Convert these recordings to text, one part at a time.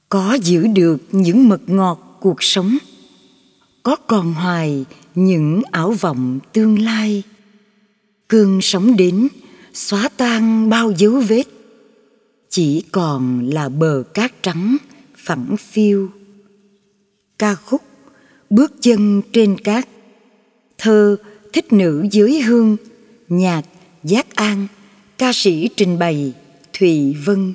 Có giữ được những mật ngọt cuộc sống, có còn hoài những ảo vọng tương lai. Cơn sóng đến xóa tan bao dấu vết, chỉ còn là bờ cát trắng phẳng phiu. Ca khúc Bước chân trên cát, thơ Thích nữ giới hương, nhạc Giác An, ca sĩ trình bày Thùy Vân.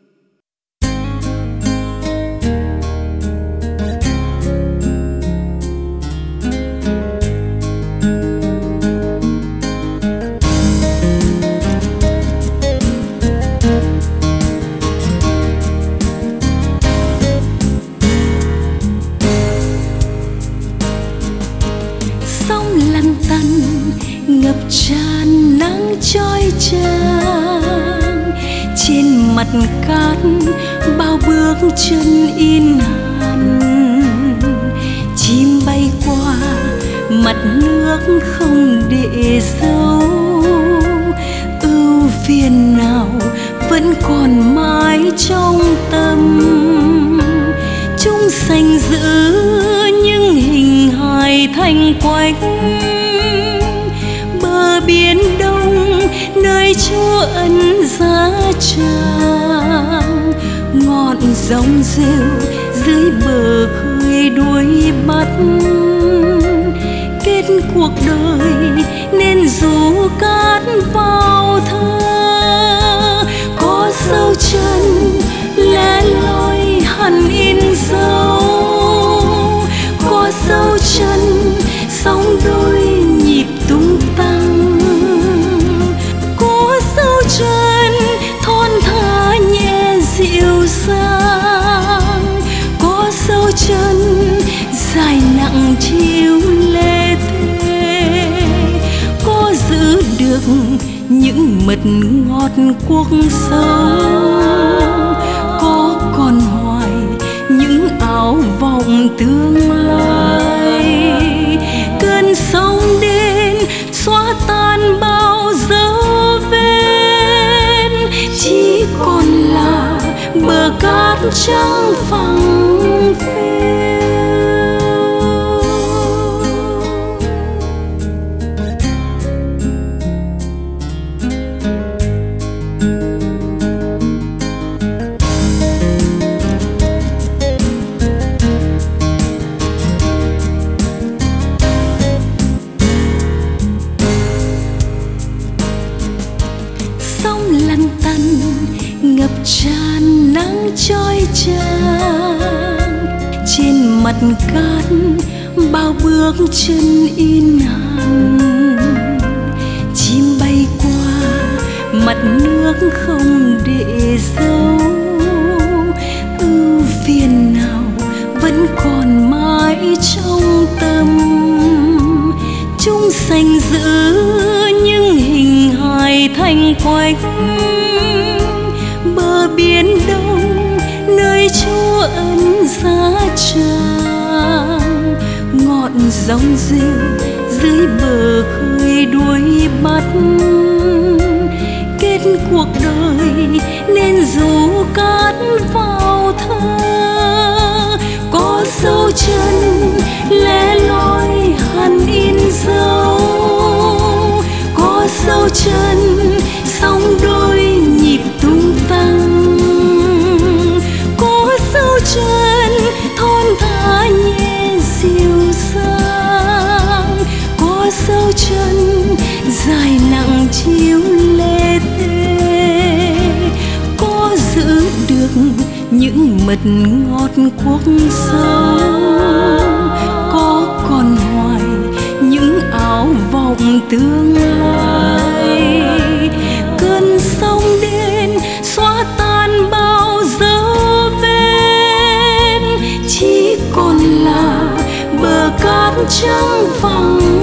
Ngập tràn nắng chói chang, trên mặt cát bao bước chân in hằn. Chim bay qua mặt nước không để dấu, ưu phiền nào vẫn còn mãi trong tâm. Chúng xanh giữ những hình hài thanh quách, bờ biển đông nơi Chúa ân giá tràng. Ngọn giông rêu dưới bờ khơi đuôi bắt, kết cuộc đời nên rủ cát vào thơ. Có dấu chân lẻ loi hằn in dấu, có dấu chân sóng đôi nhịp tung tăng. Có dấu chân thon thả nhẹ dịu dàng, có dấu chân dài nặng chiếu lê thê. Có giữ được những mật ngọt cuộc sống, có còn hoài những ảo vọng tương lai. Cơn sóng đến xóa tan bao dấu vết, chỉ còn là bờ cát trắng phẳng phiu. Ngập tràn nắng chói chang, trên mặt cát bao bước chân in hằn. Chim bay qua mặt nước không để dấu, ưu phiền nào vẫn còn mãi trong tâm. Chúng xanh giữ những hình hài thanh quách, bờ biển đông nơi Chúa ân giá tràng. Ngọn giông rêu dưới bờ khơi đuôi bắt, kết cuộc đời nên rủ cát vào thơ. Có dấu chân lẻ loi hằn in dấu, có dấu chân sóng đôi nhịp tung tăng. Có dấu chân thon thả nhẹ dịu dàng, có dấu chân dài nặng chiếu lê thê. Có giữ được những mật ngọt cuộc sống, có còn hoài những ảo vọng tương lai. Cơn sóng đến xóa tan bao dấu vết, chỉ còn là bờ cát trắng phẳng